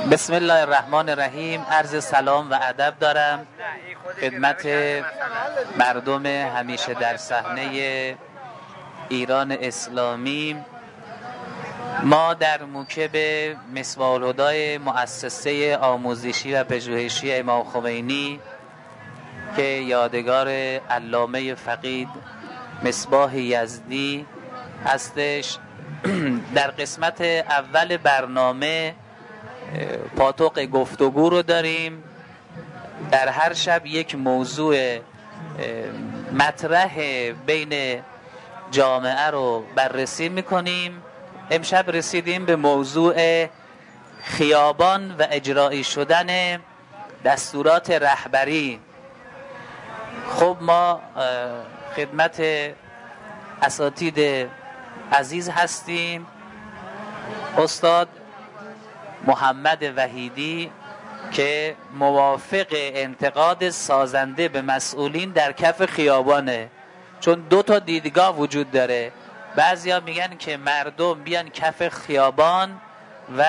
بسم الله الرحمن الرحیم. عرض سلام و ادب دارم خدمت مردم همیشه در صحنه ایران اسلامی. ما در موکب مصباح الهدی مؤسسه آموزشی و پژوهشی امام خمینی که یادگار علامه فقید مصباح یزدی هستش، در قسمت اول برنامه پاتوق گفتگو رو داریم. در هر شب یک موضوع مطرح بین جامعه رو بررسی میکنیم. امشب رسیدیم به موضوع خیابان و اجرایی شدن دستورات رهبری. خب ما خدمت اساتید عزیز هستیم. استاد محمد وحیدی که موافق انتقاد سازنده به مسئولین در کف خیابانه، چون دو تا دیدگاه وجود داره. بعضیا میگن که مردم بیان کف خیابان و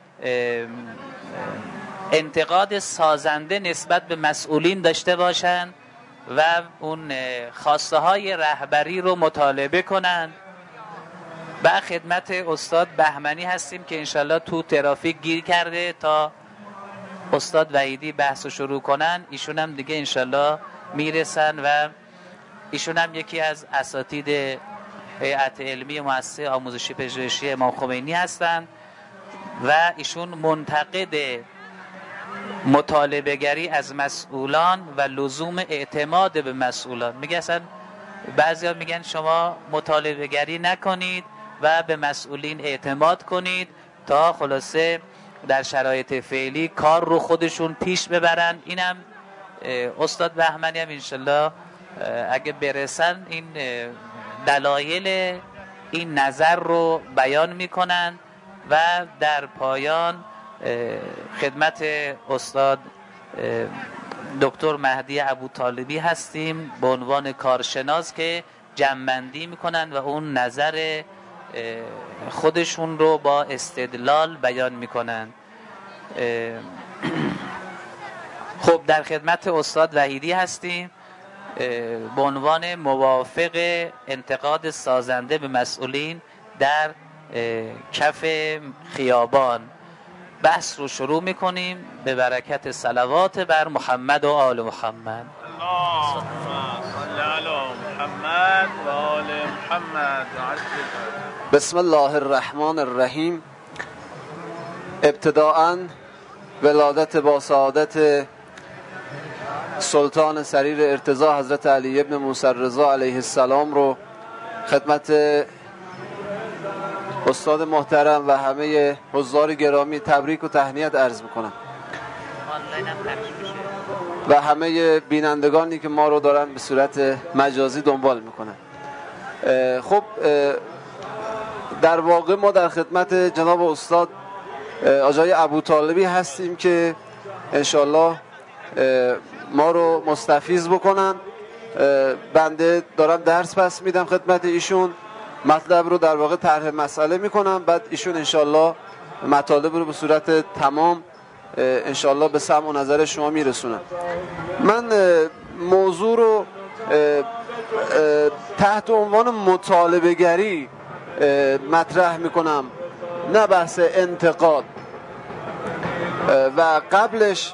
انتقاد سازنده نسبت به مسئولین داشته باشن و اون خواسته های رهبری رو مطالبه کنن. و خدمت استاد بهمنی هستیم که انشالله تو ترافیک گیر کرده تا استاد وحیدی بحث رو شروع کنن. ایشون هم دیگه انشالله میرسن و ایشون هم یکی از اساتید هیئت علمی مؤسسه آموزشی پژوهشی امام خمینی هستند و ایشون منتقد مطالبه گری از مسئولان و لزوم اعتماد به مسئولان. میگه اصلا بعضیا میگن شما مطالبه گری نکنید و به مسئولین اعتماد کنید تا خلاصه در شرایط فعلی کار رو خودشون پیش ببرن. اینم استاد بهمنی هم انشالله اگه برسن این دلایل این نظر رو بیان میکنن. و در پایان خدمت استاد دکتر مهدی ابوطالبی هستیم به عنوان کارشناس که جمع‌بندی میکنن و اون نظر خودشون رو با استدلال بیان میکنن. خب در خدمت استاد وحیدی هستیم به عنوان موافق انتقاد سازنده به مسئولین در کف خیابان. بحث رو شروع میکنیم به برکت صلوات بر محمد و آل محمد. اللهم صل علی محمد و آل محمد. بسم الله الرحمن الرحیم. ابتداءً ولادت با سعادت سلطان سریر ارتضا حضرت علی ابن موسی الرضا علیه السلام رو خدمت استاد محترم و همه حضار گرامی تبریک و تهنیت عرض میکنم و همه بینندگانی که ما رو دارن به صورت مجازی دنبال میکنن. خب در واقع ما در خدمت جناب استاد آقای ابوطالبی هستیم که انشالله ما رو مستفیض بکنن. بنده دارم درس پس میدم خدمت ایشون، مطلب رو در واقع طرح مسئله میکنم، بعد ایشون انشالله مطالب رو به صورت تمام انشالله به سمع و نظر شما میرسونم. من موضوع رو تحت عنوان مطالبه گری مطرح میکنم، نه بحث انتقاد. و قبلش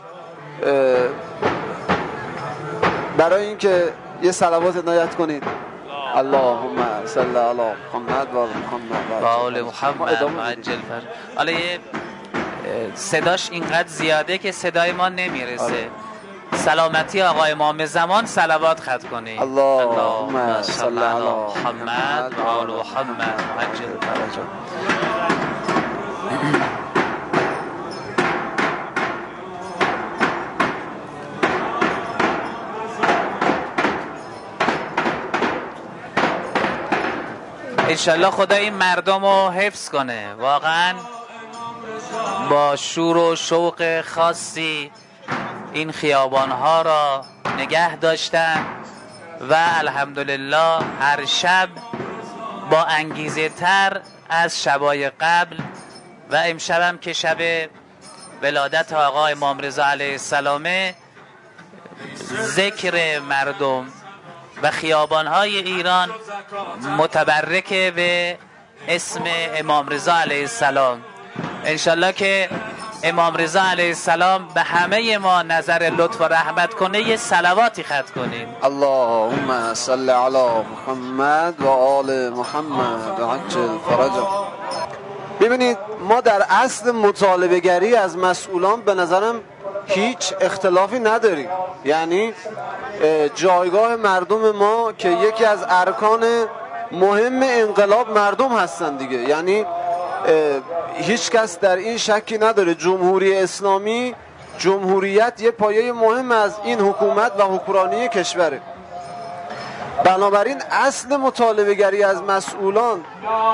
برای اینکه یه صلوات عنایت کنید، اللهم صل علی محمد و آل محمد و آل محمد عجل فرج. حالا یه صداش اینقدر زیاده که صدای ما نمیرسه. سلامتی آقای امام زمان صلوات خط کنید. اللهم صل علی محمد و آل محمد عجل فرج. انشالله خدا این مردم رو حفظ کنه. واقعا با شور و شوق خاصی این خیابانها را نگه داشتن و الحمدلله هر شب با انگیزه تر از شبای قبل و امشب هم که شب ولادت آقا امام رضا علیه السلام ذکر مردم و خیابانهای ایران متبرک به اسم امام رضا علیه السلام. انشالله که امام رضا علیه السلام به همه ما نظر لطف و رحمت کنه، یه صلواتی ختم کنیم. اللهم صل علی محمد و آل محمد و عجل فرجهم. ببینید ما در اصل مطالبه گری از مسئولان به نظرم هیچ اختلافی نداریم. یعنی جایگاه مردم ما که یکی از ارکان مهم انقلاب مردم هستن دیگه، یعنی هیچ کس در این شکی نداره جمهوری اسلامی، جمهوریت یه پایه مهم از این حکومت و حکمرانی کشوره. بنابراین اصل مطالبه گری از مسئولان،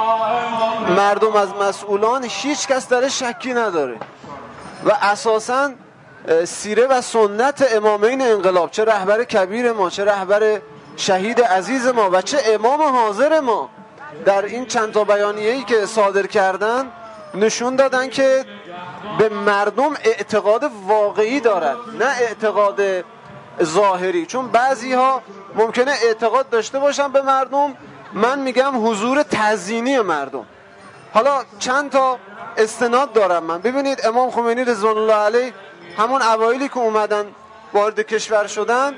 مردم از مسئولان، هیچ کس در شکی نداره و اساساً سیره و سنت امامین انقلاب، چه رهبر کبیر ما، چه رهبر شهید عزیز ما و چه امام حاضر ما، در این چند تا بیانیه‌ای که صادر کردن نشون دادن که به مردم اعتقاد واقعی دارن، نه اعتقاد ظاهری. چون بعضی ها ممکنه اعتقاد داشته باشن به مردم، من میگم حضور تزیینی مردم. حالا چند تا استناد دارم من. ببینید امام خمینی رضوان الله علیه همون اوایلی که اومدن وارد کشور شدن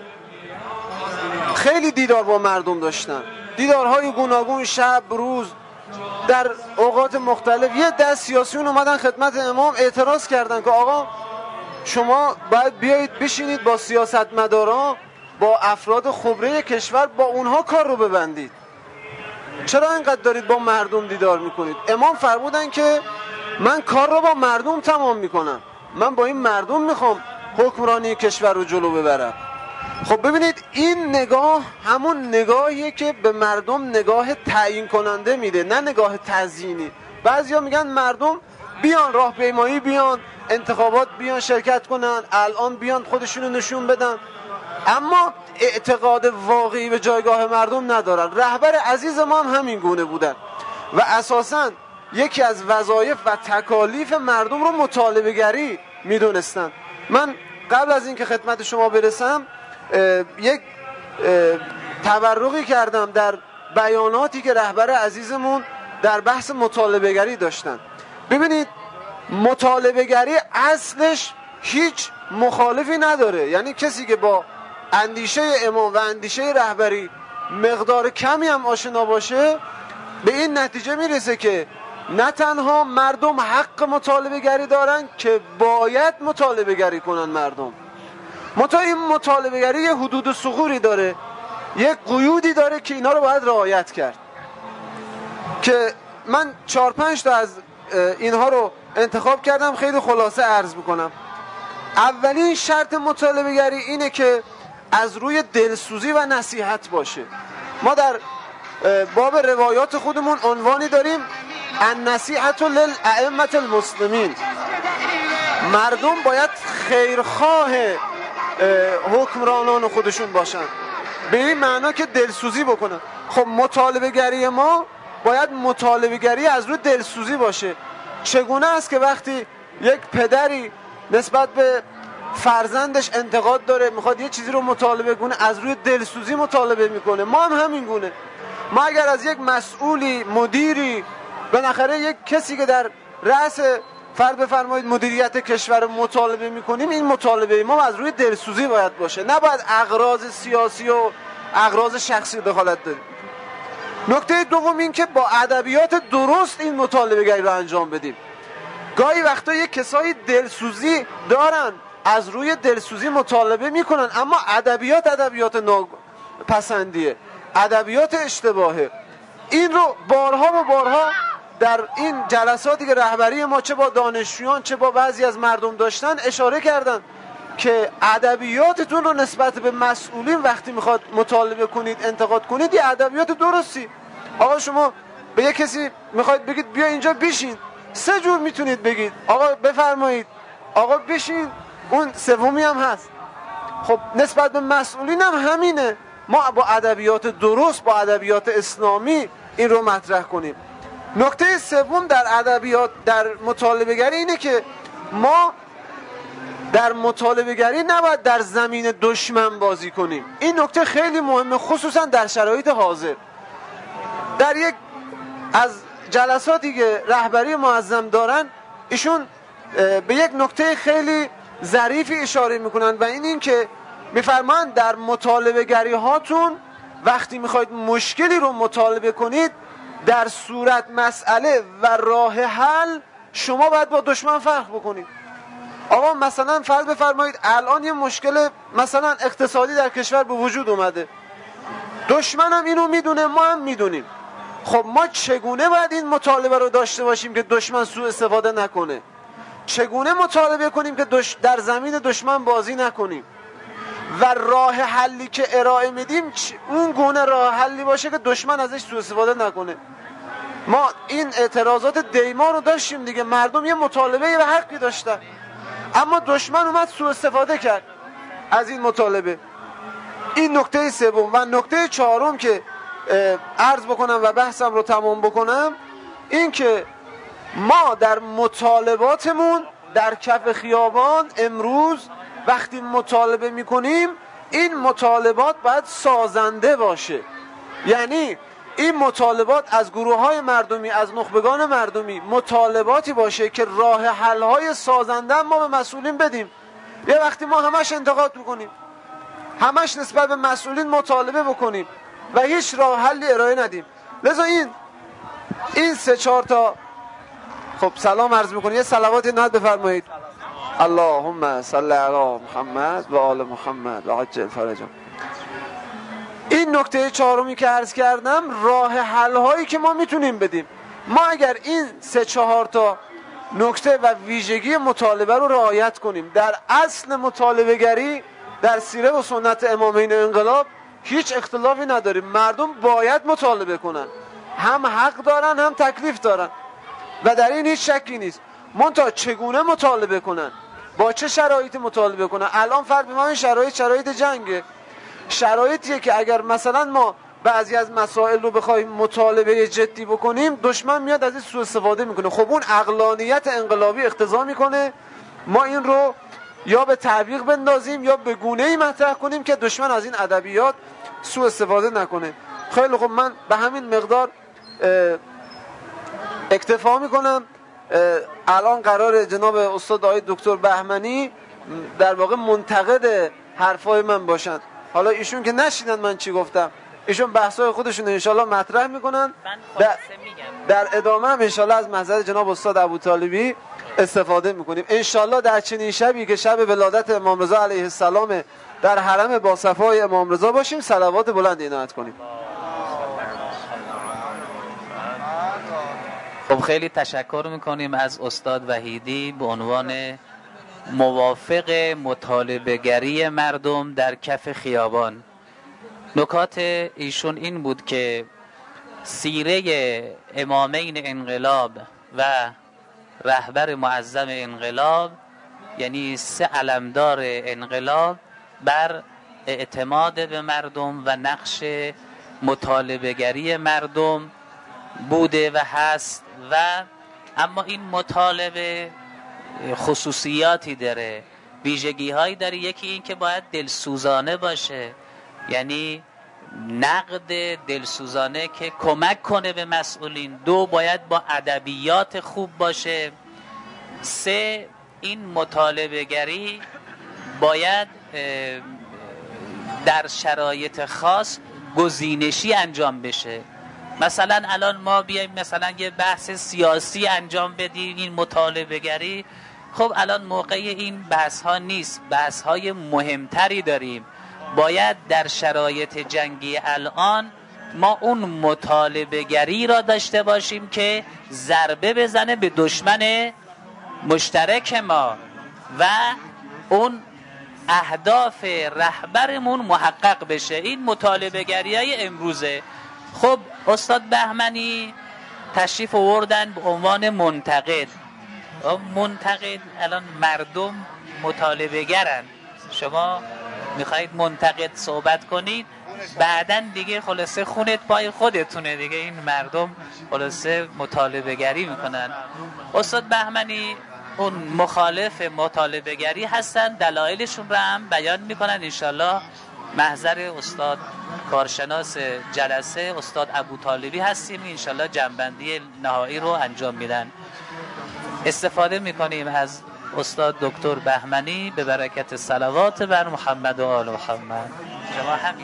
خیلی دیدار با مردم داشتن، دیدارهای گوناگون، شب روز، در اوقات مختلف. یه دست سیاسیون اومدن خدمت امام اعتراض کردن که آقا شما باید بیایید بشینید با سیاستمداران، با افراد خبره کشور، با اونها کار رو ببندید، چرا اینقدر دارید با مردم دیدار میکنید؟ امام فرمودن که من کار رو با مردم تمام میکنم، من با این مردم میخوام حکمرانی کشور رو جلو ببرم. خب ببینید این نگاه همون نگاهیه که به مردم نگاه تعیین کننده میده، نه نگاه تزیینی. بعضیا میگن مردم بیان راهپیمایی، بیان انتخابات، بیان شرکت کنن، الان بیان خودشونو نشون بدن، اما اعتقاد واقعی به جایگاه مردم ندارن. رهبر عزیز ما هم همین گونه بودن و اساساً یکی از وظایف و تکالیف مردم رو مطالبه گری میدونستن. من قبل از اینکه خدمت شما برسم یک تبرقی کردم در بیاناتی که رهبر عزیزمون در بحث مطالبه گری داشتن. ببینید مطالبه گری اصلش هیچ مخالفی نداره، یعنی کسی که با اندیشه امام و اندیشه رهبری مقدار کمی هم آشنا باشه به این نتیجه میرسه که نه تنها مردم حق مطالبه گری دارن که باید مطالبه گری کنن مردم. این مطالبه گری یه حدود ثغوری داره، یک قیودی داره که اینا رو باید رعایت کرد، که من 4-5 تا از اینها رو انتخاب کردم، خیلی خلاصه عرض میکنم. اولین شرط مطالبه گری اینه که از روی دلسوزی و نصیحت باشه. ما در باب روایات خودمون عنوانی داریم النصیحة للائمة المسلمین، مردم باید خیرخواه حکمرانان خودشون باشن، به این معنا که دلسوزی بکنن. خب مطالبه گری ما باید مطالبه گری از روی دلسوزی باشه. چگونه است که وقتی یک پدری نسبت به فرزندش انتقاد داره، میخواد یه چیزی رو مطالبه کنه، از روی دلسوزی مطالبه میکنه. ما هم همین گونه. ما اگر از یک مسئولی، مدیری، بالاخره یک کسی که در رأس فرض بفرمایید مدیریت کشور مطالبه میکنیم، این مطالبه ما از روی دلسوزی باید باشه، نباید اغراض سیاسی و اغراض شخصی دخالت داریم. نکته دوم این که با ادبیات درست این مطالبه گری رو انجام بدیم. گاهی وقتا یک کسایی دلسوزی دارن، از روی دلسوزی مطالبه میکنن، اما ادبیات ناپسندیه، ادبیات اشتباهه. این رو بارها و بارها در این جلساتی که رهبری ما چه با دانشجویان چه با بعضی از مردم داشتن اشاره کردن که ادبیاتتون رو نسبت به مسئولین وقتی میخواد مطالبه کنید، انتقاد کنید، یه ادبیات درستی. آقا شما به یک کسی میخواید بگید بیا اینجا بشین، 3 جور میتونید بگید. آقا بفرمایید، آقا بشین، اون سومی هم هست. خب نسبت به مسئولین هم همینه. ما با ادبیات درست، با ادبیات اسلامی این رو مطرح کنیم. نکته سوم در ادبیات، در مطالبه گری اینه که ما در مطالبه گری نباید در زمین دشمن بازی کنیم. این نکته خیلی مهمه، خصوصا در شرایط حاضر. در یک از جلساتی که رهبری معظم دارن، ایشون به یک نکته خیلی ظریفی اشاره میکنن و این که میفرمان در مطالبه گری هاتون وقتی میخواید مشکلی رو مطالبه کنید، در صورت مسئله و راه حل شما باید با دشمن فرق بکنید. آقا مثلا فرض بفرمایید الان یه مشکل مثلا اقتصادی در کشور به وجود اومده، دشمن هم اینو میدونه، ما هم میدونیم. خب ما چگونه باید این مطالبه رو داشته باشیم که دشمن سوء استفاده نکنه؟ چگونه مطالبه کنیم که در زمین دشمن بازی نکنیم؟ و راه حلی که ارائه میدیم اون گونه راه حلی باشه که دشمن ازش سوء استفاده نکنه. ما این اعتراضات دیما رو داشتیم دیگه، مردم یه مطالبه و حقی داشتن، اما دشمن اومد سوء استفاده کرد از این مطالبه. این نکته سوم. و نکته چهارم که عرض بکنم و بحثم رو تمام بکنم، این که ما در مطالباتمون در کف خیابان امروز وقتی مطالبه میکنیم، این مطالبات باید سازنده باشه. یعنی این مطالبات از گروه‌های مردمی، از نخبگان مردمی مطالباتی باشه که راه حل‌های سازنده ما به مسئولین بدیم. یه وقتی ما همش انتقاد میکنیم، همش نسبت به مسئولین مطالبه بکنیم و هیچ راه حلی ارائه ندیم. لذا این 3-4 تا خب سلام عرض میکنیم. یه صلوات نهاد بفرمایید. اللهم صل علی محمد و آل محمد و عجل فرجهم. این نکته چهارمی که عرض کردم، راه حل هایی که ما میتونیم بدیم. ما اگر این 3-4 تا نکته و ویژگی مطالبه رو رعایت کنیم، در اصل مطالبه گری در سیره و سنت امامین انقلاب هیچ اختلافی نداریم. مردم باید مطالبه کنن، هم حق دارن هم تکلیف دارن و در این هیچ شکی نیست. منتها چگونه مطالبه کنن، با چه شرایطی مطالبه کنن؟ الان فرض بفرمایید شرایط جنگه، شرایطیه که اگر مثلا ما بعضی از مسائل رو بخوایم مطالبه جدی بکنیم، دشمن میاد از این سوء استفاده میکنه. خب اون عقلانیت انقلابی اقتضا میکنه ما این رو یا به تعویق بندازیم یا به گونه‌ای مطرح کنیم که دشمن از این ادبیات سوء استفاده نکنه. خیلی خب، من به همین مقدار اکتفا میکنم. الان قرار جناب استاد آقای دکتر بهمنی در واقع منتقد حرفای من باشن. حالا ایشون که نشیدن من چی گفتم، ایشون بحثای خودشون انشالله مطرح میکنن. در ادامه هم انشالله از محضر جناب استاد ابوطالبی استفاده میکنیم. انشالله در چنین شبی که شب ولادت امام رضا علیه السلام در حرم با صفای امام رضا باشیم، صلوات بلند عنایت کنیم. خب خیلی تشکر میکنیم از استاد وحیدی به عنوان موافق مطالبه گری مردم در کف خیابان. نکات ایشون این بود که سیره امامین انقلاب و رهبر معظم انقلاب، یعنی 3 علمدار انقلاب، بر اعتماد به مردم و نقش مطالبه گری مردم بوده و هست. و اما این مطالبه خصوصیاتی داره، ویژگی هایی داره. یکی این که باید دلسوزانه باشه، یعنی نقد دلسوزانه که کمک کنه به مسئولین. 2 باید با ادبیات خوب باشه. 3 این مطالبه گری باید در شرایط خاص گزینشی انجام بشه. مثلا الان ما بیایم مثلا یه بحث سیاسی انجام بدیم، این مطالبه گری، خب الان موقع این بحث ها نیست، بحث های مهمتری داریم. باید در شرایط جنگی الان ما اون مطالبه گری را داشته باشیم که ضربه بزنه به دشمن مشترک ما و اون اهداف رهبرمون محقق بشه. این مطالبه گری های امروزه. خب استاد بهمنی تشریف آوردن به عنوان منتقد. الان مردم مطالبه گرن، شما میخواید منتقد صحبت کنید، بعدن دیگه خلاصه خونت پای خودتونه دیگه. این مردم خلاصه مطالبه گری میکنن. استاد بهمنی اون مخالف مطالبه گری هستن، دلایلشون رو هم بیان میکنن. انشالله محضر استاد کارشناس جلسه استاد ابوطالبی هستیم، انشالله جنبندی نهایی رو انجام میدن. استفاده میکنیم از استاد دکتر بهمنی به برکت صلوات بر محمد و آل محمد. شما همین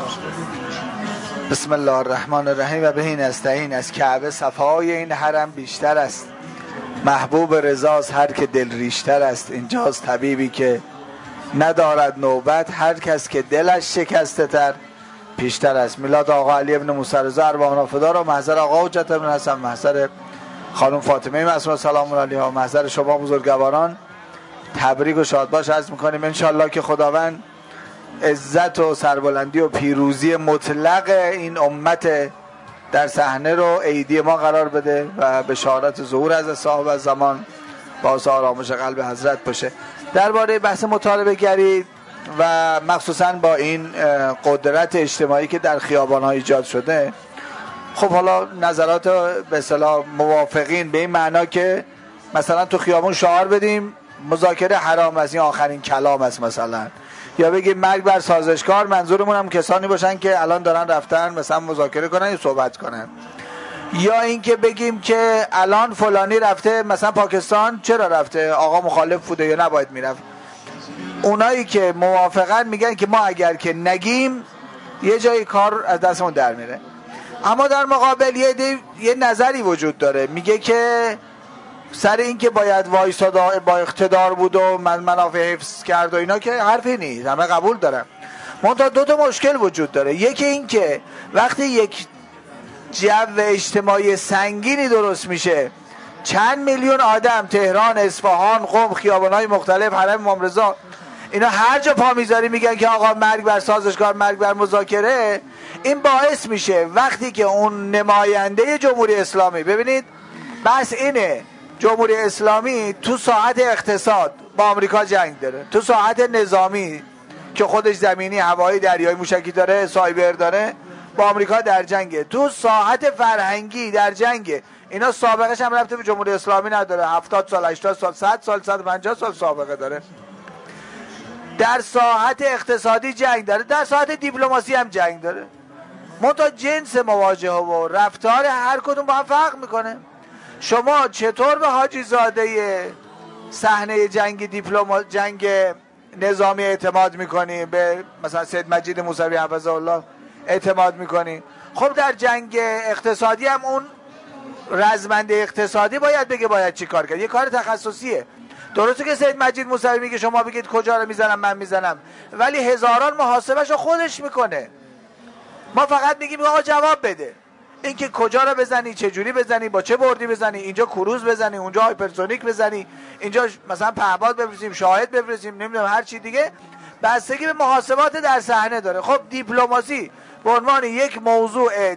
بسم الله الرحمن الرحیم و بهین نستعین. از کعبه صفای این حرم بیشتر است، محبوب رضاست هر که دل ریشتر است. اینجاست طبیبی که ندارد نوبت، هر کس که دلش شکسته تر پیشتر است. میلاد آقا علی ابن موسی رضا ارواح نافدار و محضر آقا حجت ابن حسن، محضر خانم فاطمه معصومه سلام الله علیها، محضر شما بزرگواران تبریک و شادباش عرض میکنیم. انشالله که خداوند عزت و سربلندی و پیروزی مطلق این امت در صحنه رو ایدی ما قرار بده و بشارت ظهور از صاحب زمان باعث آرامش قلب حضرت باشه. درباره بحث مطالبه گری و مخصوصا با این قدرت اجتماعی که در خیابان‌ها ایجاد شده، خب حالا نظرات به اصطلاح موافقین به این معنا که مثلا تو خیابون شعار بدیم مذاکره حرام است، این آخرین کلام است مثلا، یا بگیم مرگ بر سازشکار، منظورمون هم کسانی باشن که الان دارن رفتن مثلا مذاکره کنن یا صحبت کنن، یا اینکه بگیم که الان فلانی رفته مثلا پاکستان، چرا رفته؟ آقا مخالف بوده یا نباید میرفت؟ اونایی که موافقن میگن که ما اگر که نگیم یه جای کار از دستمون در میره. اما در مقابل یه نظری وجود داره میگه که سر این که باید وایساد با اقتدار بود و منافع حفظ کرد و اینا که حرفی نیست، همه قبول دارن. منتها دو تا مشکل وجود داره. یکی این که وقتی یک جو اجتماعی سنگینی درست میشه، چند میلیون آدم تهران، اصفهان، قم، خیابان‌های مختلف، حرم امام رضا، اینا هر جا پا میذاری میگن که آقا مرگ بر سازشکار، مرگ بر مذاکره، این باعث میشه وقتی که اون نماینده جمهوری اسلامی، ببینید بس اینه، جمهوری اسلامی تو ساعت اقتصاد با آمریکا جنگ داره، تو ساعت نظامی که خودش زمینی، هوایی، دریایی، موشکی داره، سایبر داره، با آمریکا در جنگه، تو ساعت فرهنگی در جنگه. اینا سابقش هم رفته به جمهوری اسلامی نداره، 70 سال، 80 سال، 100 سال، 150 سال سابقه داره. در ساعت اقتصادی جنگ داره، در ساعت دیپلماسی هم جنگ داره. منتها جنس مواجهه و رفتار هر کدوم با هم فرق میکنه. شما چطور به حاجی زاده صحنه جنگ نظامی اعتماد میکنی؟ به مثلا سید مجید موسوی حفظه الله اعتماد میکنی؟ خب در جنگ اقتصادی هم اون رزمنده اقتصادی باید بگه باید چی کار کرد، یه کار تخصصیه. درسته که سید مجید موسوی میگه شما بگید کجا رو میزنم من میزنم، ولی هزاران محاسبش رو خودش میکنه. ما فقط میگیم آقا جواب بده، اینکه کجا رو بزنی، چه جوری بزنی، با چه بردی بزنی، اینجا کروز بزنی، اونجا هایپرسونیک بزنی، اینجا مثلا پهپاد بفرستیم، شاهد بفرستیم، نمیدونم هر چی دیگه، بستگی به محاسبات در صحنه داره. خب دیپلماسی به عنوان یک موضوع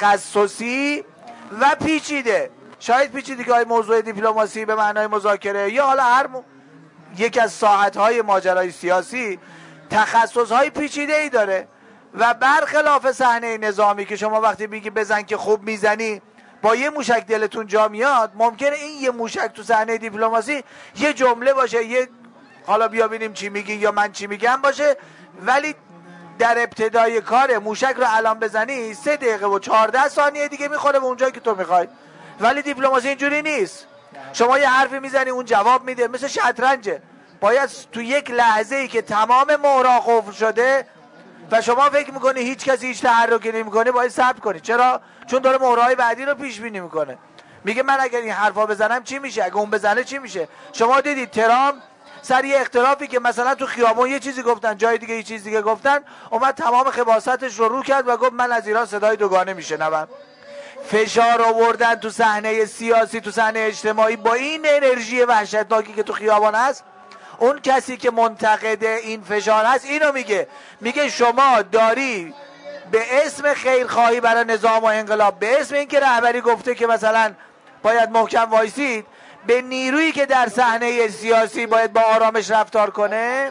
تخصصی و پیچیده، شاید پیچیدگی‌های موضوع دیپلماسی به معنای مذاکره یا حالا هر یک از ساحت‌های ماجرای سیاسی تخصص‌های پیچیده‌ای داره و برخلاف صحنه نظامی که شما وقتی میگی بزن که خوب میزنی، با یه موشک دلتون جا میاد، ممکنه این یه موشک تو صحنه دیپلماسی یه جمله باشه، یه حالا بیا ببینیم چی میگی یا من چی میگم باشه، ولی در ابتدای کار موشک رو الان بزنی 3 دقیقه و 14 ثانیه دیگه میخوره به اونجایی که تو میخوای. ولی دیپلماسی اینجوری نیست. شما یه حرفی میزنی اون جواب میده، مثل شطرنجه، باید تو یک لحظه ای که تمام مهرها قفل شده و شما فکر میکنی هیچ کسی هیچ تحرکی نمیکنه باید صبر کنی. چرا؟ چون داره مهرهای بعدی رو پیش بینی میکنه. میگه من اگر این حرفا بزنم چی میشه، اگه اون بزنه چی میشه. شما دیدید ترامپ سر یه اختلافی که مثلا تو خیابون یه چیزی گفتن، جای دیگه یه چیز دیگه گفتن، اومد تمام خباثتش رو کرد و گفت من از ایران صدای دوگانه میشنوم. فشار آوردن تو صحنه سیاسی، تو صحنه اجتماعی با این انرژی وحشتناکی که تو خیابان هست. اون کسی که منتقد این فشار هست اینو میگه شما داری به اسم خیرخواهی برای نظام و انقلاب، به اسم اینکه رهبری گفته که مثلا باید محکم وایسید، به نیرویی که در صحنه سیاسی باید با آرامش رفتار کنه،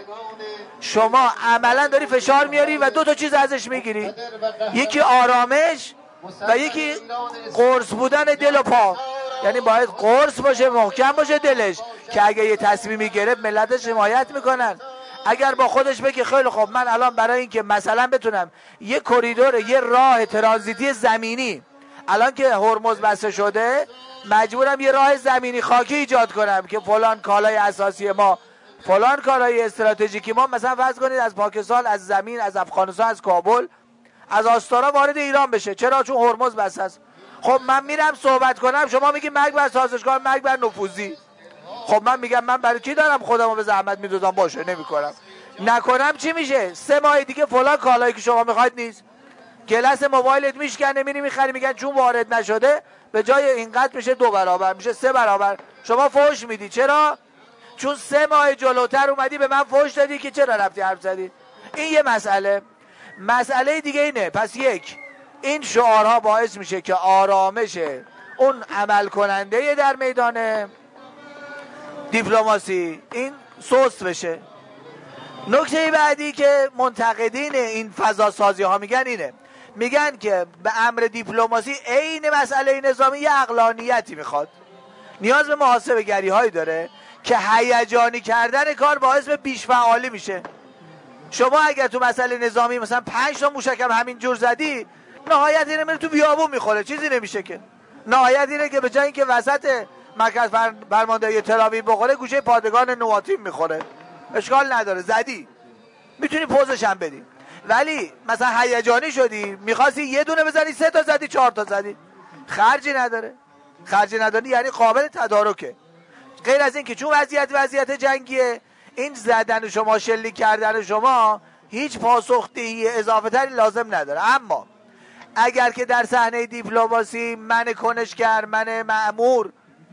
شما عملا داری فشار میاری و 2 تا چیز ازش میگیری، یکی آرامش و یکی قرص بودن دل و پا. یعنی باید قرص باشه، محکم باشه دلش که اگه یه تصمیمی گرفت ملتش حمایت میکنن. اگر با خودش بگه خیلی خب من الان برای اینکه مثلا بتونم یه کریدور، یه راه ترانزیتی زمینی، الان که هرمز بسته شده مجبورم یه راه زمینی خاکی ایجاد کنم که فلان کالای اساسی ما، فلان کالای استراتژیکی ما، مثلا فرض کنید از پاکستان، از زمین، از افغانستان، از کابل، از آستارا وارد ایران بشه. چرا؟ چون هرمز بسته است. خب من میرم صحبت کنم، شما میگی مرگ بر سازشکار، مرگ بر نفوذی. خب من میگم من برای کی دارم خودمو به زحمت میدوزم؟ باشه نمیکنم. نکنم چی میشه؟ 3 ماه دیگه فلان کالایی که شما میخواید نیست. گلس موبایلت میشکنه، میری میخری، میگن چون وارد نشده به جای اینقدر میشه 2 برابر، میشه 3 برابر. شما فوش میدی. چرا؟ چون 3 ماه جلوتر اومدی به من فوش دادی که چرا رفتی حرف زدی. این یه مسئله. مسئله دیگه اینه. پس یک، این شعارها باعث میشه که آرامش اون عمل کننده در میدان دیپلماسی این سست بشه. نکته بعدی که منتقدین این فضا سازی ها میگن اینه، میگن که به امر دیپلماسی عین مسئله نظامی یه عقلانیتی میخواد، نیاز به محاسبه گری هایی داره که هیجانی کردن کار باعث به بیش فعالی میشه. شما اگر تو مسئله نظامی مثلا 5 تا موشکم همین جور زدی، نهایت اینه میره تو بیابون میخوره، چیزی نمیشه که. نهایت اینه که به جای اینکه وسط مرکز فرماندهی تل‌آویو بخوره، گوشه پادگان نواتیم میخوره. اشکال نداره، زدی، میتونی پوزش هم بدی. ولی مثلا هیجانی شدی، میخواستی یه دونه بزنی، 3 تا زدی، 4 تا زدی، خرجی نداره. خرجی نداری یعنی قابل تدارکه. غیر از این که چون وضعیت جنگیه، این زدن شما، شلیک کردن شما هیچ پاسخدهی اضافه تری لازم نداره. اما اگر که در صحنه دیپلماسی من کنشگر، من مأمور،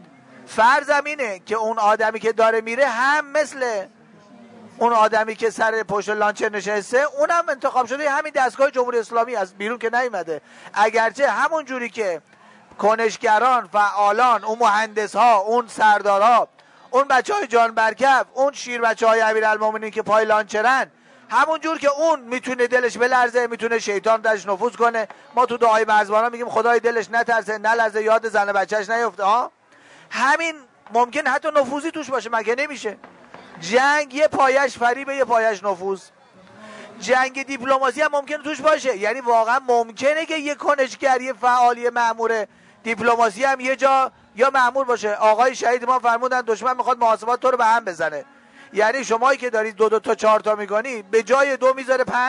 فرضم اینه که اون آدمی که داره میره هم مثل اون آدمی که سر پشت لانچر نشسته، اونم انتخاب شده همین دستگاه جمهوری اسلامی از بیرون که نیومده، اگرچه همون جوری که کنشگران، فعالان، اون مهندس ها، اون سردارها، اون بچهای جان برکف، اون شیر بچهای امیرالمومنین که پای لانچرن، همون جور که اون میتونه دلش بلرزه، میتونه شیطان درش نفوذ کنه. ما تو دعای مرزبانا میگیم خدای دلش نترسه، نلرزه، یاد زن بچهش نیفته. همین ممکن حتی نفوذی توش باشه، مگه نمیشه؟ جنگ یه پایش فریبه، یه پایش نفوذ. جنگ دیپلماسی هم ممکنه توش باشه، یعنی واقعا ممکنه که یه کنشگر، یه فعالی مأمور دیپلماسی هم یه جا یا مأمور باشه. آقای شهید ما فرمودن دشمن میخواد محاسبات تو رو به هم بزنه، یعنی شمایی که دارید 2 تا 4 تا میگانی، به جای 2 میذاره 5،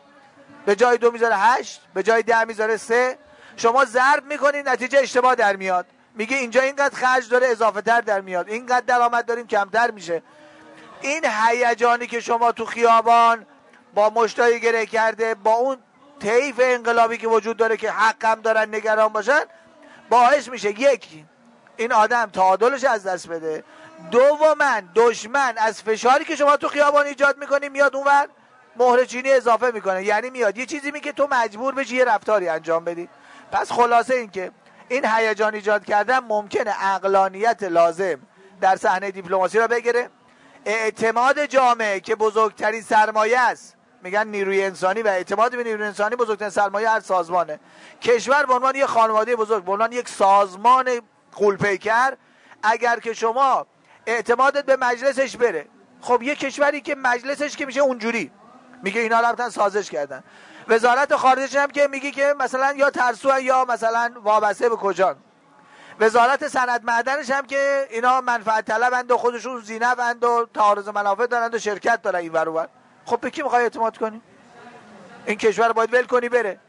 به جای 2 میذاره 8، به جای 10 میذاره 3. شما ضرب میکنید، نتیجه اشتباه در میاد. میگه اینجا اینقدر خرج داره، اضافه تر در میاد، اینقدر درآمد داریم، کمتر میشه. این هیجانی که شما تو خیابان با مشتای گره کرده، با اون طیف انقلابی که وجود داره که حقم دارن نگران باشن، باعث میشه یک، این آدم تعادلش از دست بده. دوما دشمن از فشاری که شما تو خیابان ایجاد میکنی میاد اونور مهر چینی اضافه میکنه، یعنی میاد یه چیزی میگه تو مجبور بشی یه رفتاری انجام بدی. پس خلاصه این که این هیجان ایجاد کردن ممکنه عقلانیت لازم در صحنه دیپلماسی را بگیره. اعتماد جامعه که بزرگترین سرمایه است، میگن نیروی انسانی، و اعتماد به نیروی انسانی بزرگترین سرمایه هر سازمانه. کشور به عنوان یک خانواده بزرگ، به عنوان یک سازمان غول‌پیکر، اگر که شما اعتمادت به مجلسش بره، خب یه کشوری که مجلسش که میشه اونجوری، میگه اینا رفتن سازش کردن. وزارت خارجه هم که میگه که مثلا یا ترسو یا مثلا وابسته به کجان. وزارت صنعت معدنش هم که اینا منفعت طلبند و خودشون زینه‌اند و تعارض منافع دارند و شرکت دارن این ور اون ور. خب به کی میخوای اعتماد کنی؟ این کشور باید ول کنی بره.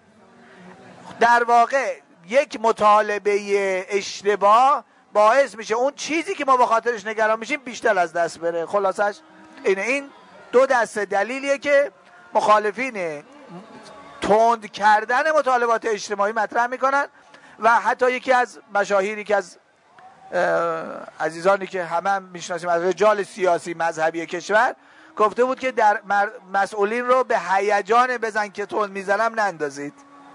در واقع یک مطالبه اشتباه باعث میشه اون چیزی که ما به خاطرش نگران میشیم بیشتر از دست بره. خلاصش اینه. این 2 دسته دلیلیه که مخالفین تند کردن مطالبات اجتماعی مطرح میکنن. و حتی یکی از مشاهیری که از عزیزانی که همه هم میشناسیم از رجال سیاسی مذهبی کشور گفته بود که در مسئولین رو به هیجان بزن که تند میزنم نندازید.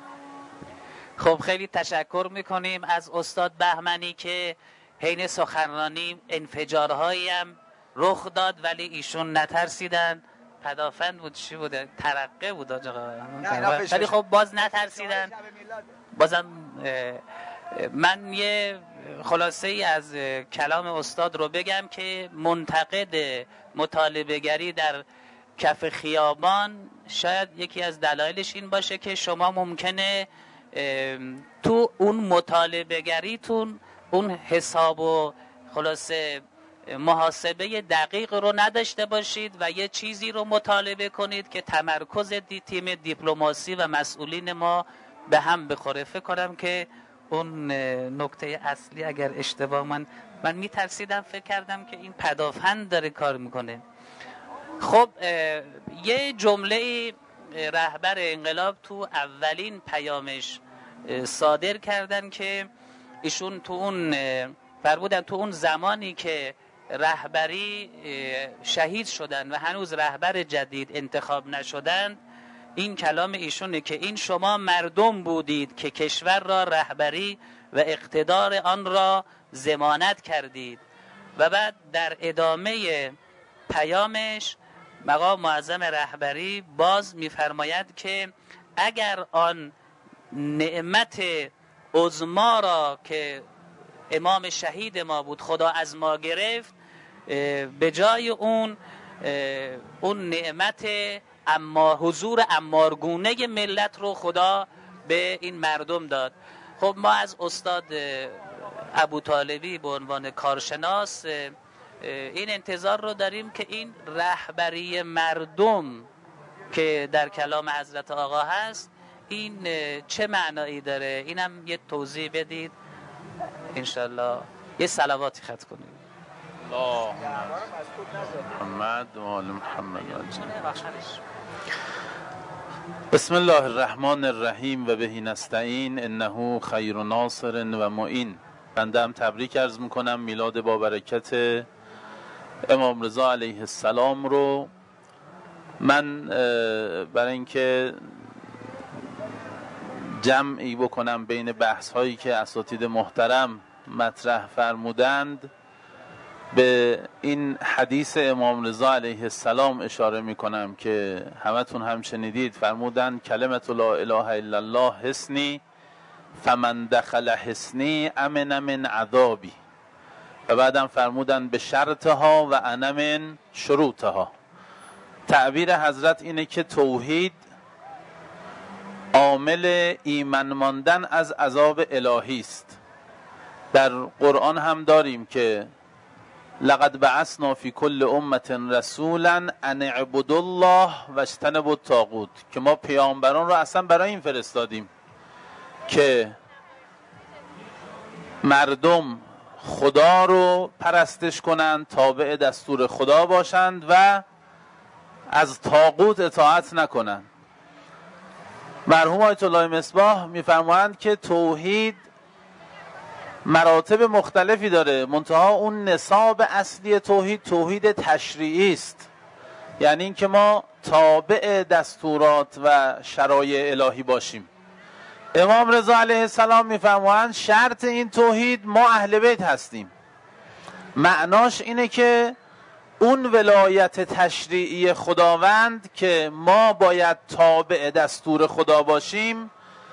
خب خیلی تشکر میکنیم از استاد بهمنی که حین سخنرانی انفجارهایی هم رخ داد ولی ایشون نترسیدن. پدافند بود، چی بوده؟ ترقه بود آقا، ولی خب باز نترسیدن. بازم من یه خلاصه ای از کلام استاد رو بگم که منتقد مطالبه‌گری در کف خیابان شاید یکی از دلایلش این باشه که شما ممکنه تو اون مطالبه‌گریتون اون حساب و خلاصه محاسبه دقیق رو نداشته باشید و یه چیزی رو مطالبه کنید که تمرکز تیم دیپلماسی و مسئولین ما به هم بخوره. فکر کنم که اون نکته اصلی اگر اشتباه من میترسیدم، فکر کردم که این پدافند داره کار میکنه. خب یه جمله رهبر انقلاب تو اولین پیامش صادر کردن که ایشون تو اون فرمودن تو اون زمانی که رهبری شهید شدن و هنوز رهبر جدید انتخاب نشدند، این کلام ایشونه که این شما مردم بودید که کشور را رهبری و اقتدار آن را ضمانت کردید. و بعد در ادامه پیامش مقام معظم رهبری باز می‌فرماید که اگر آن نعمت عظما را که امام شهید ما بود خدا از ما گرفت، به جای اون نعمت اما حضور امارگونه ملت رو خدا به این مردم داد. خب ما از استاد ابوطالبی به عنوان کارشناس این انتظار رو داریم که این رهبری مردم که در کلام حضرت آقا هست این چه معنایی داره، اینم یه توضیح بدید انشالله. یه صلواتی ختم کنید. محمد و آل محمد. بسم الله الرحمن الرحیم و بهی نستعین انه خیر ناصر و معین. بنده هم تبریک عرض میکنم میلاد با برکت امام رضا علیه السلام رو. من برای اینکه جمعی بکنم بین بحث هایی که اساتید محترم مطرح فرمودند، به این حدیث امام رضا علیه السلام اشاره میکنم که همتون هم شنیدید. فرمودند کلمت لا اله الا الله حصنی فمن دخل حصنی امن من عذابی. و بعدم فرمودند به شرطها و انا من شروطها. تعبیر حضرت اینه که توحید عامل ایمن ماندن از عذاب الهی است. در قرآن هم داریم که لقد بعثنا فی کل امة رسولا ان اعبدوا الله واجتنبوا الطاغوت، که ما پیامبران رو اصلا برای این فرستادیم که مردم خدا رو پرستش کنند، تابع دستور خدا باشند و از طاغوت اطاعت نکنند. مرحوم آیت الله مصباح میفرمایند که توحید مراتب مختلفی داره، منتها اون نصاب اصلی توحید تشریعی است، یعنی اینکه ما تابع دستورات و شرایع الهی باشیم. امام رضا علیه السلام میفرمایند شرط این توحید ما اهل بیت هستیم. معناش اینه که اون ولایت تشریعی خداوند که ما باید تابع دستور خدا باشیم،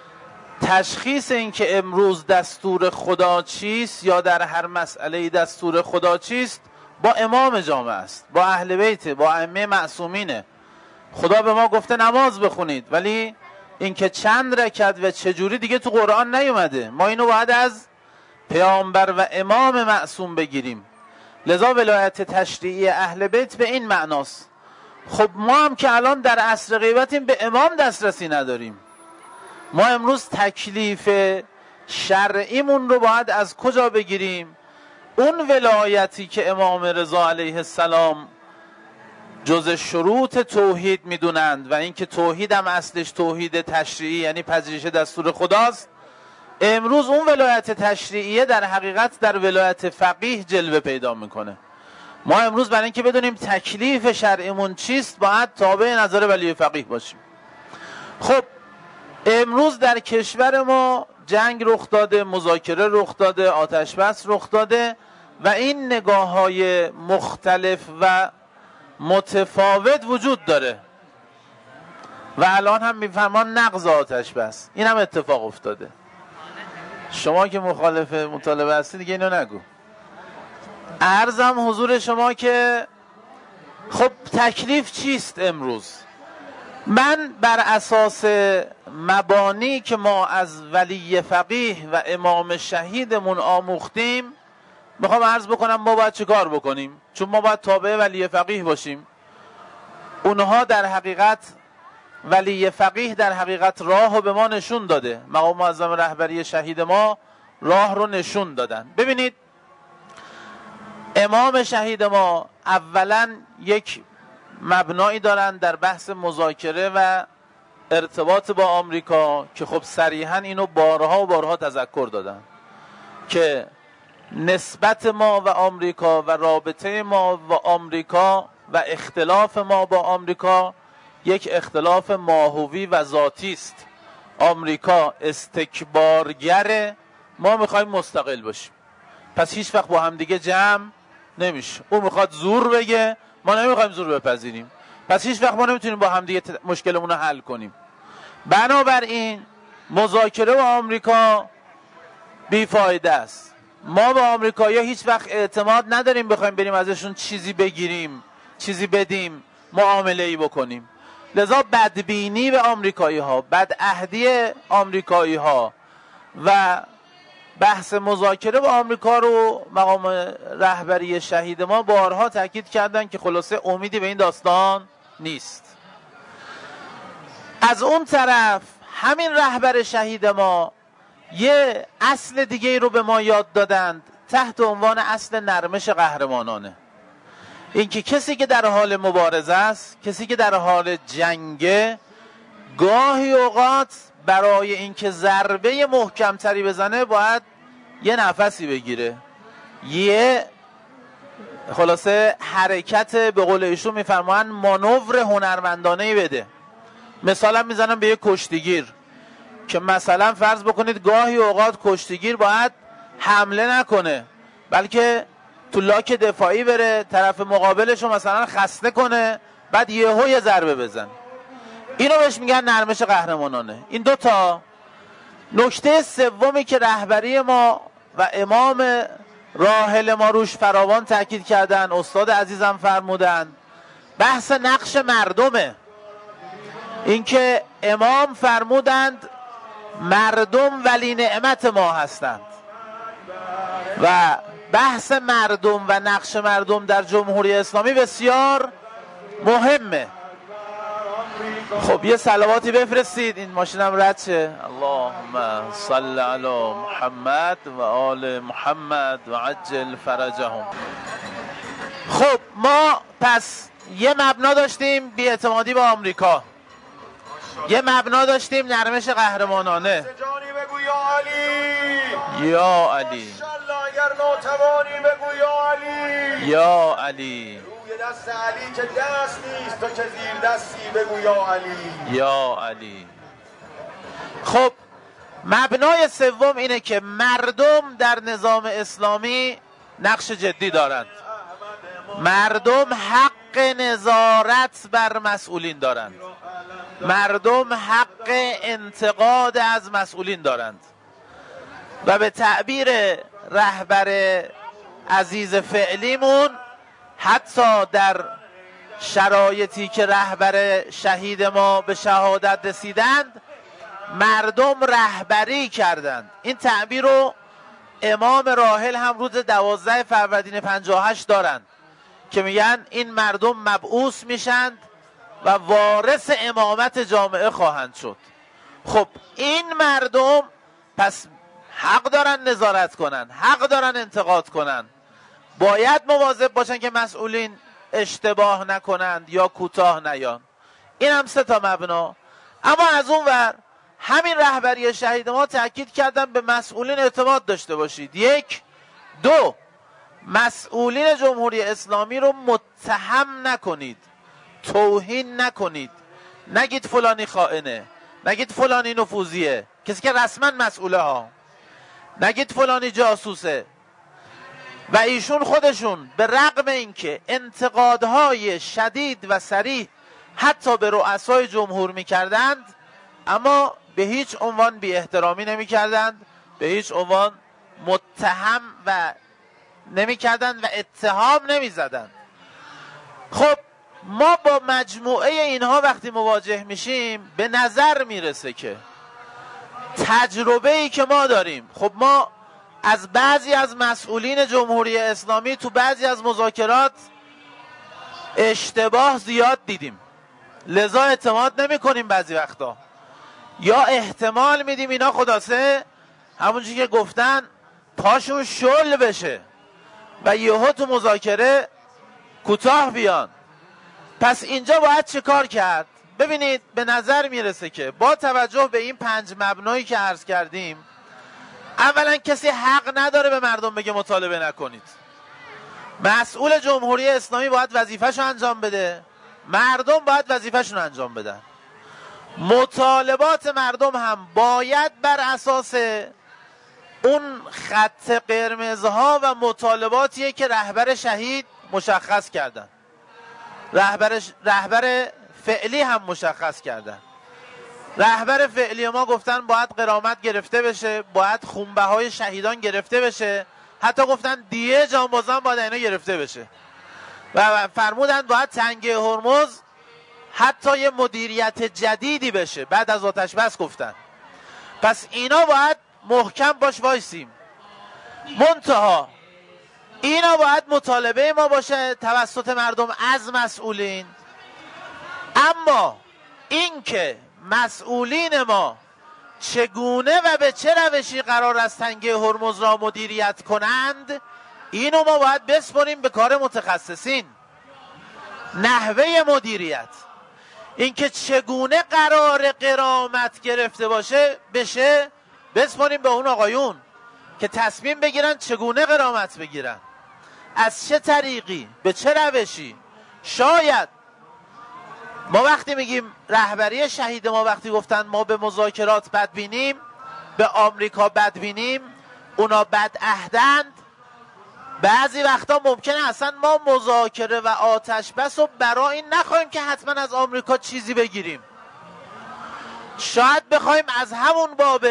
تشخیص این که امروز دستور خدا چیست یا در هر مسئله دستور خدا چیست با امام جامعه است، با اهل بیت، با ائمه معصومینه. خدا به ما گفته نماز بخونید، ولی این که چند رکعت و چجوری دیگه تو قرآن نیومده. ما اینو باید از پیامبر و امام معصوم بگیریم. لذا ولایت تشریعی اهل بیت به این معناست. خب ما هم که الان در عصر غیبتیم به امام دسترسی نداریم. ما امروز تکلیف شرعیمون رو باید از کجا بگیریم؟ اون ولایتی که امام رضا علیه السلام جز شروط توحید میدونند و اینکه توحید هم اصلش توحید تشریعی یعنی پذیرش دستور خداست، امروز اون ولایت تشریعیه در حقیقت در ولایت فقیه جلوه پیدا میکنه. ما امروز برای اینکه بدونیم تکلیف شرعیمون چیست باید تابع نظر ولی فقیه باشیم. خب امروز در کشور ما جنگ رخ داده، مذاکره رخ داده، آتش بس رخ داده و این نگاه‌های مختلف و متفاوت وجود داره و الان هم میفرمان نقض آتش بس، این هم اتفاق افتاده. شما که مخالف مطالبه هستی دیگه اینو نگو. عرضم حضور شما که خب تکلیف چیست امروز؟ من بر اساس مبانی که ما از ولی فقیه و امام شهیدمون آموختیم میخوام عرض بکنم ما باید چه کار بکنیم، چون ما باید تابع ولی فقیه باشیم. اونها در حقیقت ولی فقیه در حقیقت راه رو به ما نشون داده، مقام معظم رهبری شهید ما راه رو نشون دادن. ببینید امام شهید ما اولا یک مبنایی دارن در بحث مذاکره و ارتباط با آمریکا که خب صریحا اینو بارها و بارها تذکر دادن که نسبت ما و آمریکا و رابطه ما و آمریکا و اختلاف ما با آمریکا یک اختلاف ماهوی و ذاتی است. آمریکا استکبارگره، ما میخوایم مستقل باشیم، پس هیچ وقت با هم دیگه جمع نمیشه. اون میخواد زور بگه، ما نمیخوایم زور بپذیریم، پس هیچ وقت ما نمیتونیم با هم دیگه مشکلمون رو حل کنیم. بنابراین مذاکره با آمریکا بیفایده است. ما با آمریکایی‌ها هیچ وقت اعتماد نداریم بخوایم بریم ازشون چیزی بگیریم، چیزی بدیم، معامله‌ای بکنیم. لذا بدبینی به آمریکایی‌ها، بدعهدی آمریکایی‌ها و بحث مذاکره با آمریکا رو مقام رهبری شهید ما بارها تاکید کردن که خلاصه امیدی به این داستان نیست. از اون طرف همین رهبر شهید ما یه اصل دیگه رو به ما یاد دادند تحت عنوان اصل نرمش قهرمانانه. اینکه کسی که در حال مبارزه است، کسی که در حال جنگه، گاهی اوقات برای اینکه ضربه محکمتری بزنه باید یه نفسی بگیره، یه خلاصه حرکت به قول ایشون میفرمان مانور هنرمندانه‌ای بده. مثلا میزنم به یه کشتیگیر که مثلا فرض بکنید گاهی اوقات کشتیگیر باید حمله نکنه بلکه تو لاک دفاعی بره، طرف مقابلش رو مثلا خسته کنه، بعد یهو یه ضربه بزن. اینو بهش میگن نرمش قهرمانانه. این دوتا. نکته سومی که رهبری ما و امام راحل ما روش فراوان تاکید کردن، استاد عزیزم فرمودن، بحث نقش مردمه. اینکه امام فرمودند مردم ولی نعمت ما هستند و بحث مردم و نقش مردم در جمهوری اسلامی بسیار مهمه. خب یه صلواتی بفرستید این ماشینم رد شه. اللهم صل علی محمد و آل محمد و عجل فرجهم. خب ما پس یه مبنا داشتیم بی‌اعتمادی با آمریکا، یه مبنا داشتیم نرمش قهرمانانه. جانی بگو یا علی، یا علی، انشالله اگر ناتوانی بگو یا علی، یا علی، روی دست علی که دست نیست تو که زیر دستی بگو یا علی، یا علی. خب مبنای سوم اینه که مردم در نظام اسلامی نقش جدی دارند. مردم حق نظارت بر مسئولین دارند، مردم حق انتقاد از مسئولین دارند و به تعبیر رهبر عزیز فعلیمون حتی در شرایطی که رهبر شهید ما به شهادت رسیدند مردم رهبری کردند. این تعبیر رو امام راحل هم روز 12 فروردین 58 دارند که میگن این مردم مبعوث میشند و وارث امامت جامعه خواهند شد. خب این مردم پس حق دارن نظارت کنن، حق دارن انتقاد کنن، باید مواظب باشن که مسئولین اشتباه نکنند یا کوتاه نیان. این هم 3 تا مبنا. اما از اون ور همین رهبری شهید ما تاکید کردن به مسئولین اعتماد داشته باشید. 1 2 مسئولین جمهوری اسلامی رو متهم نکنید، توهین نکنید، نگید فلانی خائنه، نگید فلانی نفوذیه، کسی که رسما مسئوله ها، نگید فلانی جاسوسه. و ایشون خودشون به رغم اینکه انتقادهای شدید و صریح حتی به رؤسای جمهور میکردند اما به هیچ عنوان بی احترامی نمیکردند، به هیچ عنوان متهم و نمی کردن و اتهام نمی زدن. خب ما با مجموعه اینها وقتی مواجه میشیم به نظر میرسه که تجربه‌ای که ما داریم، خب ما از بعضی از مسئولین جمهوری اسلامی تو بعضی از مذاکرات اشتباه زیاد دیدیم، لذا اعتماد نمی کنیم بعضی وقتا، یا احتمال میدیم اینا خلاصه همونجوری که گفتن پاشون شل بشه و یهو تو مذاکره کوتاه بیان. پس اینجا باید چه کار کرد؟ ببینید به نظر میرسه که با توجه به این 5 مبنایی که عرض کردیم، اولا کسی حق نداره به مردم بگه مطالبه نکنید. مسئول جمهوری اسلامی باید وظیفه‌شو انجام بده، مردم باید وظیفه‌شون انجام بدن. مطالبات مردم هم باید بر اساس اون خط قرمزها و مطالباتیه که رهبر شهید مشخص کردن، رهبر فعلی هم مشخص کردن. رهبر فعلی ما گفتن باید غرامت گرفته بشه، باید خونبهای شهیدان گرفته بشه، حتی گفتن دیه جانبازان باید اینا گرفته بشه و فرمودن باید تنگه هرمز حتی یه مدیریت جدیدی بشه بعد از آتش بس گفتن. پس اینا باید محکم باش وایسیم. منتها اینا باید مطالبه ما باشه توسط مردم از مسئولین. اما این که مسئولین ما چگونه و به چه روشی قرار است تنگه هرمز را مدیریت کنند، اینو ما باید بسپاریم به کار متخصصین. نحوه مدیریت، اینکه چگونه قرار غرامت گرفته بشه بسپاریم به اون آقایون که تصمیم بگیرن چگونه غرامت بگیرن، از چه طریقی، به چه روشی. شاید ما وقتی میگیم رهبری شهید ما وقتی گفتن ما به مذاکرات بدبینیم، به آمریکا بدبینیم، اونا بدعهدند، بعضی وقتا ممکنه اصلا ما مذاکره و آتش بس و برای این نخواهیم که حتما از آمریکا چیزی بگیریم. شاید بخوایم از همون باب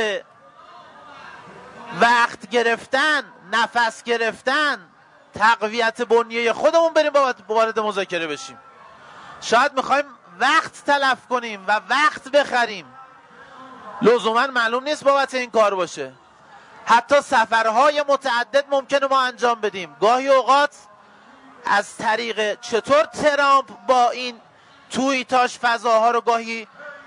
وقت گرفتن، نفس گرفتن، تقویت بنیه خودمون بریم وارد مذاکره بشیم. شاید میخوایم وقت تلف کنیم و وقت بخریم، لزوما معلوم نیست بابت این کار باشه. حتی سفرهای متعدد ممکنه ما انجام بدیم. گاهی اوقات از طریق چطور ترامپ با این توییتاش فضاها رو گاهی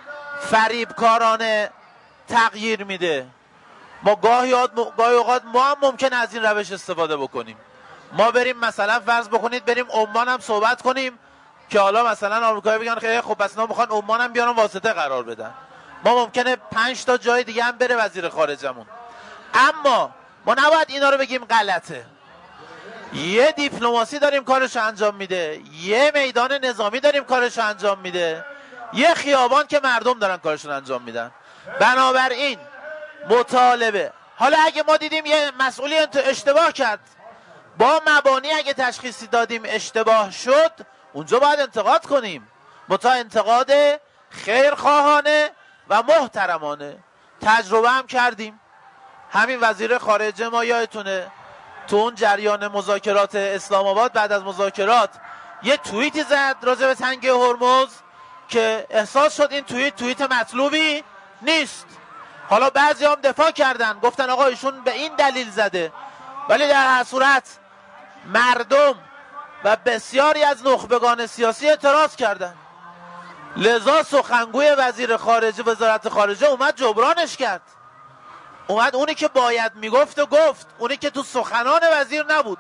فریبکارانه تغییر میده. ما گاهی اوقات ما هم ممکنه از این روش استفاده بکنیم. ما بریم مثلا فرض بکنید بریم عمان هم صحبت کنیم که حالا مثلا آمریکایی بگن خیلی خب پس اینا میخوان عمان هم بیارن واسطه قرار بدن. ما ممکنه 5 تا جای دیگه هم بره وزیر خارجمون. اما ما نباید اینا رو بگیم غلطه. یه دیپلماسی داریم کارشو انجام میده، یه میدان نظامی داریم کارشو انجام میده، یه خیابان که مردم دارن کارشون انجام میدن. بنابراین مطالبه، حالا اگه ما دیدیم یه مسئولی اشتباه کرد، با مبانی اگه تشخیصی دادیم اشتباه شد، اونجا باید انتقاد کنیم، انتقاد خیرخواهانه و محترمانه. تجربه هم کردیم. همین وزیر خارجه ما یادتونه تو اون جریان مذاکرات اسلام آباد بعد از مذاکرات یه توییتی زد راجع به تنگه هرمز که احساس شد این توییت مطلوبی نیست. حالا بعضی هم دفاع کردن، گفتن آقا ایشون به این دلیل زده، ولی در هر صورت مردم و بسیاری از نخبگان سیاسی اعتراض کردن. لذا سخنگوی وزارت خارجه اومد جبرانش کرد. اومد اونی که باید میگفت و گفت، اونی که تو سخنان وزیر نبود.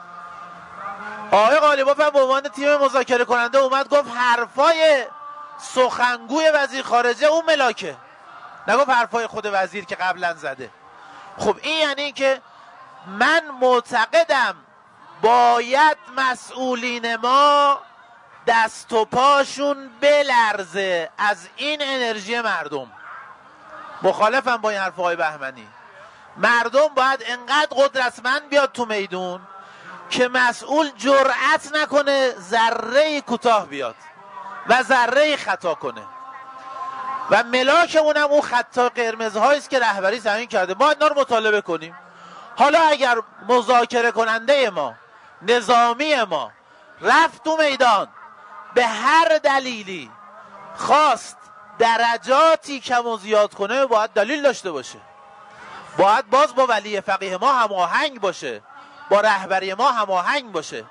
آقای قالیباف هم به عنوان تیم مذاکره کننده اومد گفت حرفای سخنگوی وزیر خارجه اون ملاکه، نگفت حرفای خود وزیر که قبلا زده. خب این یعنی که من معتقدم باید مسئولین ما دست و پاشون بلرزه از این انرژی مردم. مخالفم با این حرفهای بهمنی. مردم باید انقدر قدرتمند بیاد تو میدون که مسئول جرأت نکنه ذره کوتاه بیاد و ذره خطا کنه. و ملاکمون هم اون خط قرمزهایی است که رهبری تعیین کرده. ما اینا رو مطالبه کنیم. حالا اگر مذاکره کننده ما، نظامی ما رفت تو میدان به هر دلیلی خواست درجاتی کم و زیاد کنه، باید دلیل داشته باشه، باید باز با ولی فقیه ما هماهنگ باشه، با رهبری ما هماهنگ باشه.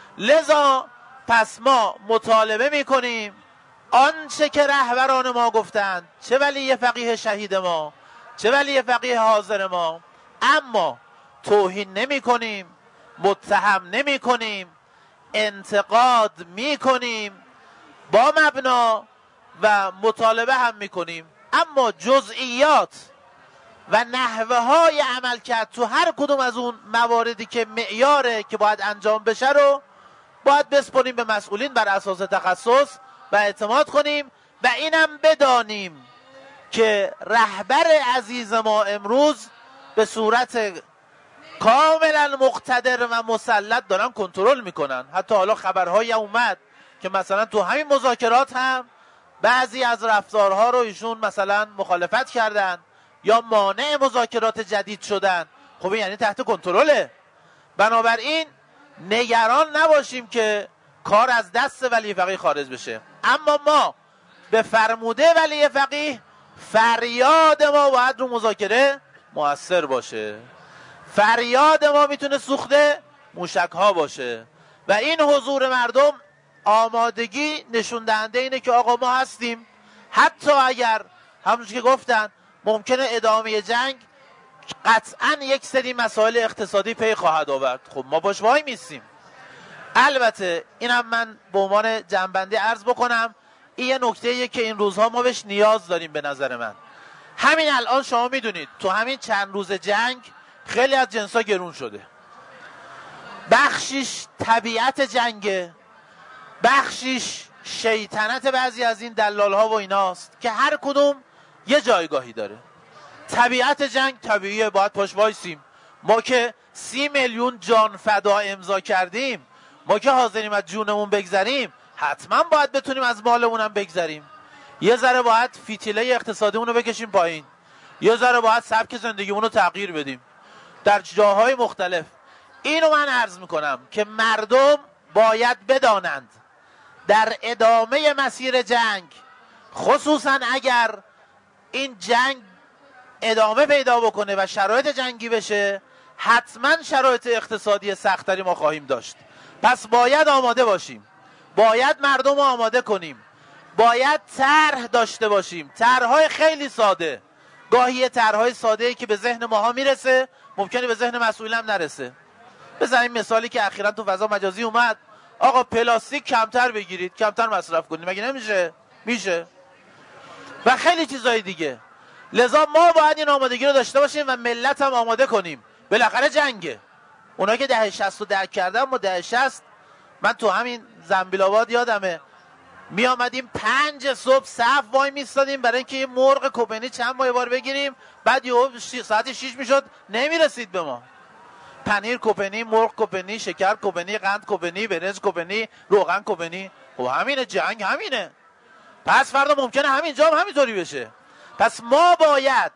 لذا پس ما مطالبه میکنیم آنچه که رهبران ما گفتند، چه ولی فقیه شهید ما، چه ولی فقیه حاضر ما، اما توهین نمی کنیم، متهم نمی کنیم، انتقاد می کنیم با مبنا و مطالبه هم می کنیم، اما جزئیات و نحوه های عمل کرد تو هر کدوم از اون مواردی که معیاره که باید انجام بشه رو باید بسپاریم به مسئولین بر اساس تخصص و اعتماد کنیم. و اینم بدانیم که رهبر عزیز ما امروز به صورت کاملا مقتدر و مسلط دارن کنترل میکنن. حتی حالا خبرهایی اومد که مثلا تو همین مذاکرات هم بعضی از رفتارها رو ایشون مثلا مخالفت کردن یا مانع مذاکرات جدید شدن. خب این یعنی تحت کنترله. بنابراین نگران نباشیم که کار از دست ولی فقیه خارج بشه، اما ما به فرموده ولی فقیه فریاد ما باید رو مذاکره مؤثر باشه. فریاد ما میتونه سوخته موشک ها باشه و این حضور مردم آمادگی نشون دهنده اینه که آقا ما هستیم. حتی اگر همونجور که گفتن ممکنه ادامه جنگ قطعا یک سری مسائل اقتصادی پی خواهد آورد، خب ما باش وای میستیم. البته اینم من به عنوان جنبندی عرض بکنم، این یه نکته‌ایه که این روزها ما بهش نیاز داریم. به نظر من همین الان شما میدونید تو همین چند روز جنگ خیلی از جنسا گرون شده. بخشیش طبیعت جنگه، بخشیش شیطنت بعضی از این دلال‌ها و ایناست که هر کدوم یه جایگاهی داره. طبیعت جنگ طبیعیه، باید پاش وایسیم. ما که 30 میلیون جان فدا امضا کردیم، ما که حاضریم از جونمون بگذریم، حتما باید بتونیم از مالمونم بگذریم. یه ذره باید فتیله اقتصادیمون رو بکشیم پایین، یه ذره باید سبک زندگیمون رو تغییر بدیم در جاهای مختلف. اینو من عرض میکنم که مردم باید بدانند در ادامه مسیر جنگ، خصوصا اگر این جنگ ادامه پیدا بکنه و شرایط جنگی بشه، حتما شرایط اقتصادی سختری ما خواهیم داشت. پس باید آماده باشیم، باید مردم رو آماده کنیم، باید طرح داشته باشیم، طرح‌های خیلی ساده. گاهی طرح‌های ساده‌ای که به ذهن ماها میرسه ممکنه به ذهن مسئولین هم نرسه. بزنیم مثالی که اخیراً تو فضا مجازی اومد، آقا پلاستیک کمتر بگیرید، کمتر مصرف کنید. مگه نمیشه؟ میشه. و خیلی چیزای دیگه. لذا ما باید این آمادگی رو داشته باشیم و ملت هم آماده کنیم. بالاخره جنگه. اونا که دهه 60 رو درک کردن، ما دهه 60 من تو همین زنبیل آباد یادمه می آمدیم 5 صبح صف وای میستادیم برای اینکه یه مرغ کوپنی چند ماه بار بگیریم، بعد یهو ساعت 6 میشد نمیرسید به ما. پنیر کوپنی، مرغ کوپنی، شکر کوپنی، قند کوپنی، برنج کوپنی، روغن کوپنی. خب همینه، جنگ همینه. پس فردا ممکنه همینجا هم همینطوری بشه. پس ما باید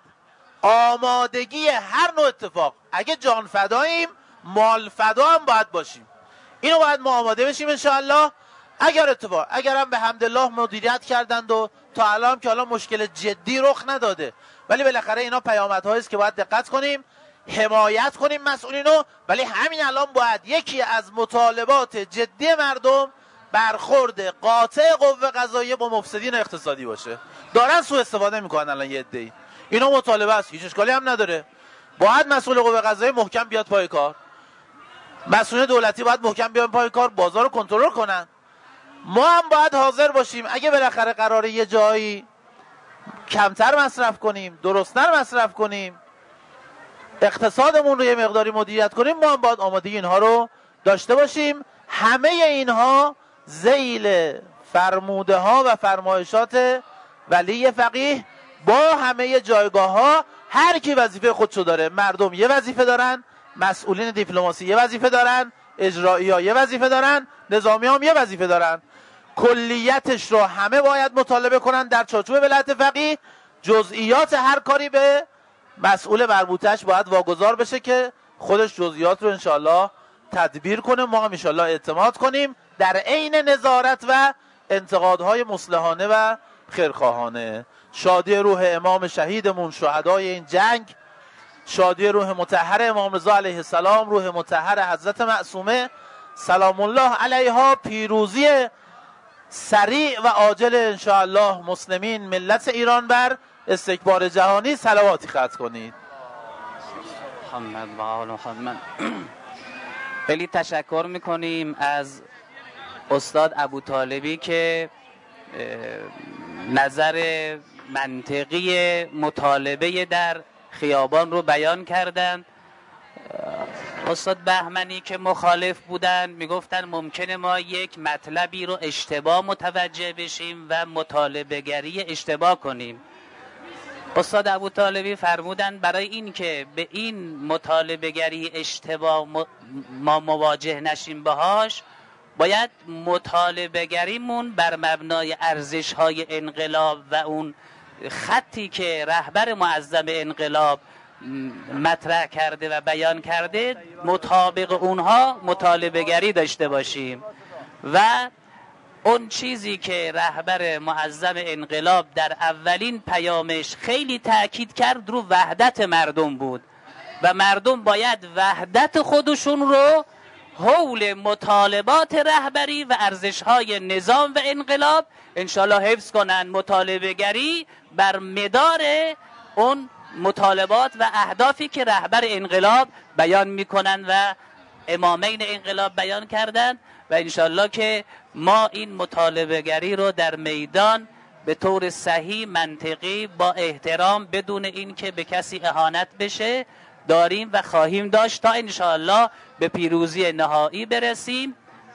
آمادگی هر نوع اتفاق، اگه جان فداییم مال فدا هم باید باشیم. اینو باید ما آماده بشیم انشاءالله. اگر هم به حمدالله مدیریت کردند و تا الان که حالا مشکل جدی رخ نداده، ولی بالاخره اینا پیامدهایی است که باید دقت کنیم، حمایت کنیم مسئولینو. ولی همین الان باید یکی از مطالبات جدی مردم برخورد قاطع قوه قضاییه با مفسدین اقتصادی باشه. دارن سوء استفاده میکنن الان یه عده‌ای. اینا مطالبه است، هیچ اشکالی هم نداره. باید مسئول قوه قضاییه محکم بیاد پای کار، مسئول دولتی باید محکم بیاد پای کار، بازار رو کنترل کنن. ما هم باید حاضر باشیم اگه بالاخره قراره یه جایی کمتر مصرف کنیم، درست‌تر مصرف کنیم، اقتصادمون رو یه مقداری مدیریت کنیم، ما هم باید آمادگی اینها رو داشته باشیم. همه اینها ذیل فرموده ها و فرمایشات ولی فقیه با همه جایگاه ها. هر کی وظیفه خودشو داره. مردم یه وظیفه دارن، مسئولین دیپلماسی یه وظیفه دارن، اجرایی ها یه وظیفه دارن، نظامی هم یه وظیفه دارن. کلیتش رو همه باید مطالبه کنن در چارچوب ولایت فقیه. جزئیات هر کاری به مسئول مربوطش باید واگذار بشه که خودش جزئیات رو انشاءالله تدبیر کنه. ما هم انشاءالله اعتماد کنیم در عین نظارت و انتقادهای مصلحانه و خیرخواهانه. شادی روح امام شهیدمون، شهدای این جنگ، شادی روح مطهر امام رضا علیه السلام، روح مطهر حضرت معصومه سلام الله علیها، پیروزی سریع و عاجل انشاءالله مسلمین ملت ایران بر استکبار جهانی. صلواتی ختم کنید. محمد و آل محمد. خیلی تشکر میکنیم از استاد ابوطالبی که نظر منطقی مطالبه در خیابان رو بیان کردند. استاد بهمنی که مخالف بودن میگفتن ممکنه ما یک مطلبی رو اشتباه متوجه بشیم و مطالبه گری اشتباه کنیم. استاد ابوطالبی فرمودن برای این که به این مطالبه گری اشتباه ما مواجه نشیم باهاش، باید مطالبه گریمون بر مبنای ارزش های انقلاب و اون خطی که رهبر معظم انقلاب مطرح کرده و بیان کرده مطابق اونها مطالبه گری داشته باشیم. و اون چیزی که رهبر معظم انقلاب در اولین پیامش خیلی تأکید کرد رو وحدت مردم بود و مردم باید وحدت خودشون رو حول مطالبات رهبری و ارزش‌های نظام و انقلاب انشالله حفظ کنن. مطالبه گری بر مدار اون مطالبات و اهدافی که رهبر انقلاب بیان میکنن و امامین انقلاب بیان کردن و انشالله که ما این مطالبه گری رو در میدان به طور صحیح منطقی با احترام بدون این که به کسی اهانت بشه داریم و خواهیم داشت تا انشالله به پیروزی نهایی برسیم.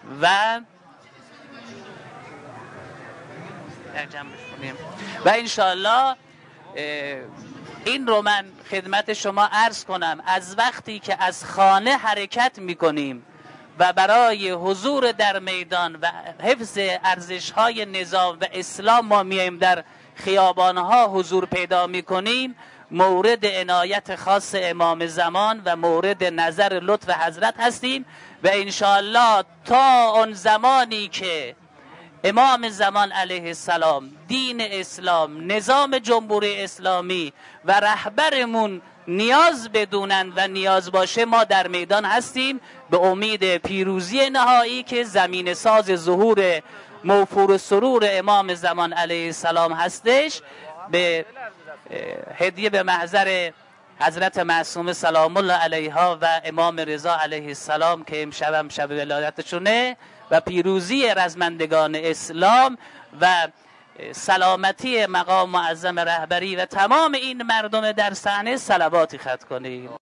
و انشالله این رو من خدمت شما عرض کنم، از وقتی که از خانه حرکت میکنیم و برای حضور در میدان و حفظ ارزش‌های نظام و اسلام ما میایم در خیابان‌ها حضور پیدا میکنیم، مورد عنایت خاص امام زمان و مورد نظر لطف حضرت هستیم و انشاءالله تا اون زمانی که امام زمان علیه السلام، دین اسلام، نظام جمهوری اسلامی و رهبرمون نیاز بدونند و نیاز باشه ما در میدان هستیم به امید پیروزی نهایی که زمین ساز ظهور موفور سرور امام زمان علیه السلام هستش. به هدیه به محضر حضرت معصومه سلام الله علیها و امام رضا علیه السلام که امشب هم شب ولادتشونه و پیروزی رزمندگان اسلام و سلامتی مقام معظم رهبری و تمام این مردم در صحنه صلواتی ختم کنید.